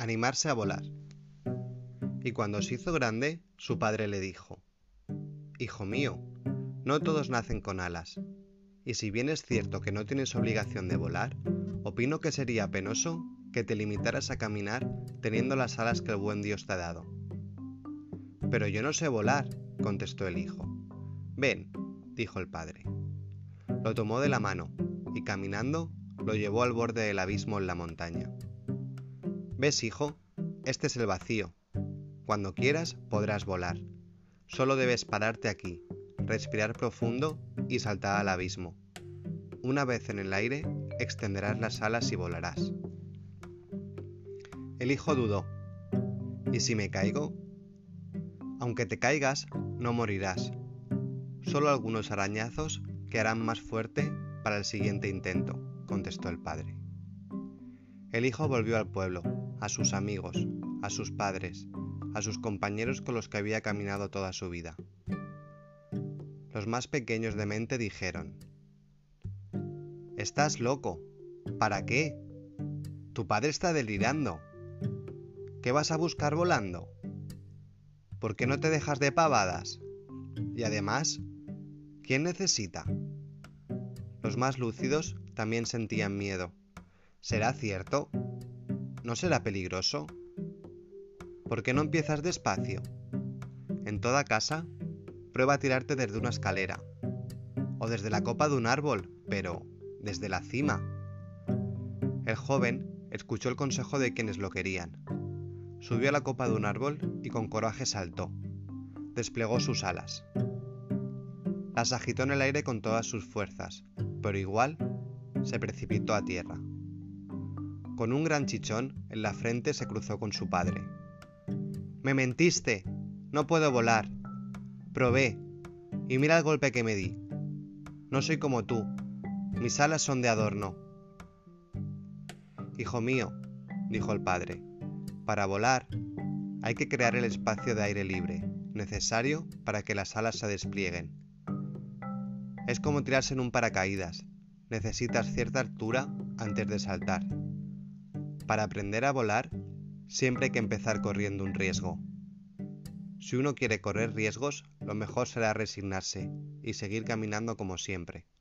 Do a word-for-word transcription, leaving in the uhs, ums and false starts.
animarse a volar. Y cuando se hizo grande, su padre le dijo: «Hijo mío, no todos nacen con alas, y si bien es cierto que no tienes obligación de volar, opino que sería penoso que te limitaras a caminar teniendo las alas que el buen Dios te ha dado». «Pero yo no sé volar», contestó el hijo. «Ven», dijo el padre. Lo tomó de la mano y caminando lo llevó al borde del abismo en la montaña. «¿Ves, hijo? Este es el vacío. Cuando quieras podrás volar. Solo debes pararte aquí, respirar profundo y saltar al abismo. Una vez en el aire, extenderás las alas y volarás». El hijo dudó. «¿Y si me caigo?» «Aunque te caigas, no morirás. Solo algunos arañazos que harán más fuerte para el siguiente intento», contestó el padre. El hijo volvió al pueblo, a sus amigos, a sus padres, a sus compañeros con los que había caminado toda su vida. Los más pequeños de mente dijeron: «Estás loco. ¿Para qué? Tu padre está delirando. ¿Qué vas a buscar volando? ¿Por qué no te dejas de pavadas? Y además, ¿quién necesita?». Los más lúcidos también sentían miedo. ¿Será cierto? ¿No será peligroso? ¿Por qué no empiezas despacio? En toda casa, prueba a tirarte desde una escalera, o desde la copa de un árbol, pero desde la cima. El joven escuchó el consejo de quienes lo querían. Subió a la copa de un árbol y con coraje saltó. Desplegó sus alas. Las agitó en el aire con todas sus fuerzas, pero igual se precipitó a tierra. Con un gran chichón en la frente se cruzó con su padre. «Me mentiste, no puedo volar. Probé, y mira el golpe que me di. No soy como tú, mis alas son de adorno». «Hijo mío», dijo el padre, «para volar hay que crear el espacio de aire libre necesario para que las alas se desplieguen. Es como tirarse en un paracaídas, necesitas cierta altura antes de saltar. Para aprender a volar, siempre hay que empezar corriendo un riesgo. Si uno quiere correr riesgos, lo mejor será resignarse y seguir caminando como siempre».